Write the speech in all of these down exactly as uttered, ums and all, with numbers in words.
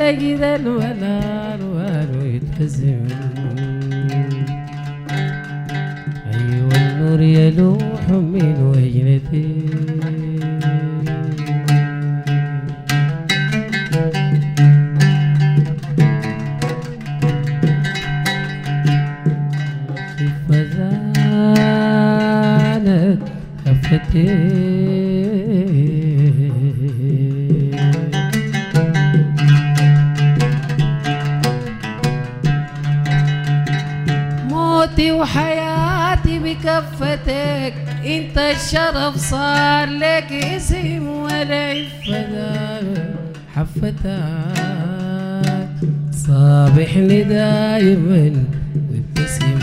تجد الولال ويتهزم. أيوة النور يلوح من وجنتي فزانت خفتي موتي وحياتي بكفتك، انت الشرف صار لك اسم والعفة حفتك، صابحني دايما وابتسم.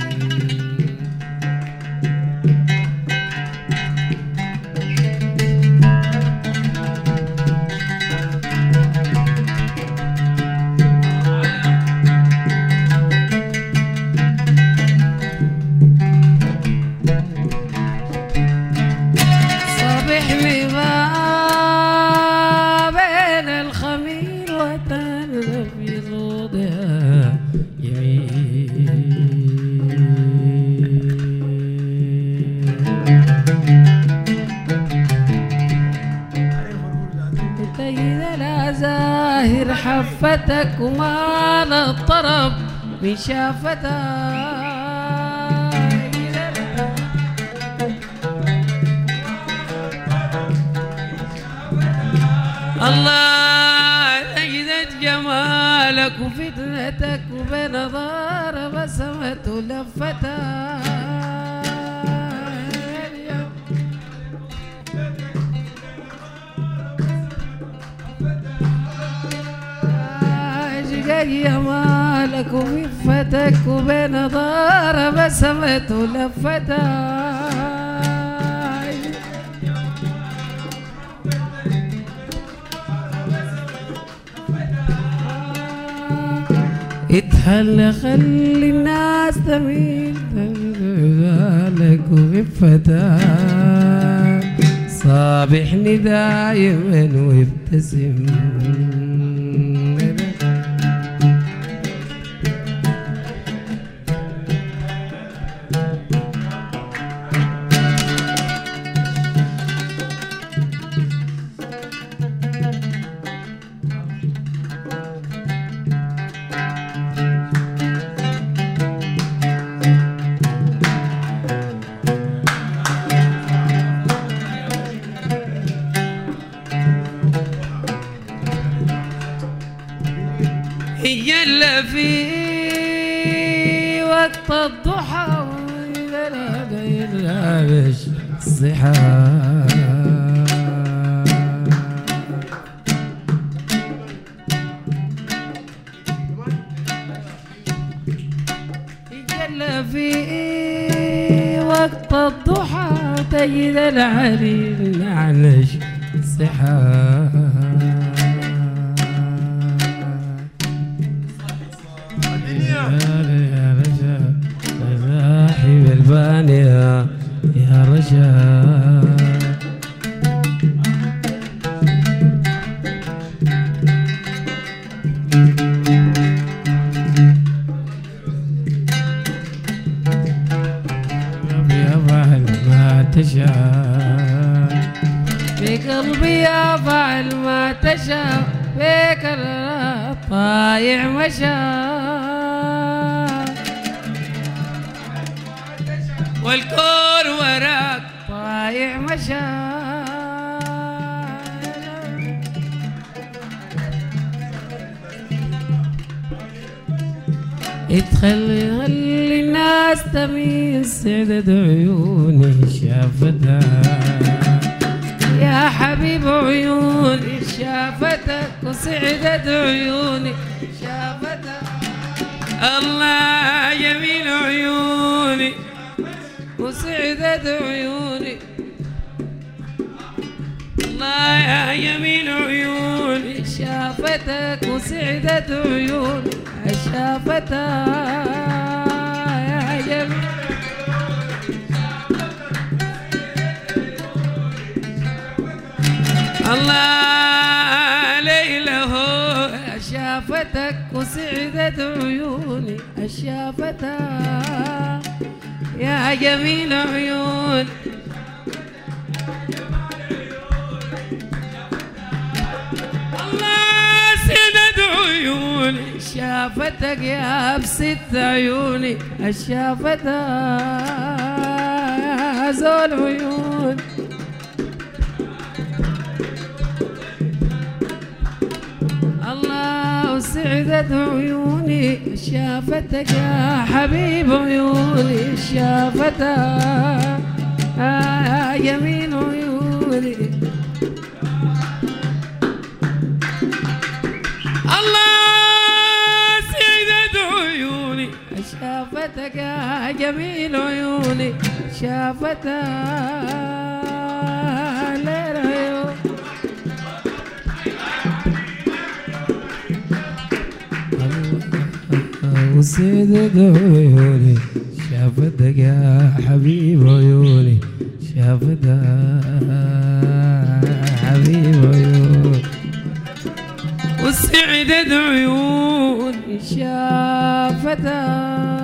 زاهر حفتك ومال الطرب من شافتك. الله نجدت جمالك وفتنتك وبنظار بسمت ولفتك. جمالك وخفتك وبنظار بسمت ولفتك. اتهلى خلي الناس تميل جمالك وخفتك، صابحني دايما وابتسم. يلا في وقت الضحى وإذا لا يلابش الصحة، يلا في وقت الضحى تجد العليل نعنش الصحة. بالبانية يا رشا يفعل ما تشاء بقلبي، يفعل ما تشاء بك الطايع مشى، والكون وراك طايع مشى. اتخلي خلي الناس تميل سعدت عيوني شافتها، يا حبيب عيوني شافتك وسعدت عيوني شافتك. الله جميل عيوني وسعدت عيوني، الله يا جميل عيوني شافتك وسعدت عيوني شافتك يا جميل. الله ليله وسعدت عيوني الشافتها يا جميل عيون. الله سعدت عيوني شافتك يا بست عيوني الشافتها زول عيون. الله سعدت عيوني شافتك يا حبيب عيوني شافتها يا جميل عيوني. الله سعدت عيوني شافتك يا جميل عيوني شافتها ليل عيون. وسعدت عيوني شافتك يا حبيب عيوني شافتها حبيب عيون. وسعدت عيوني شافتها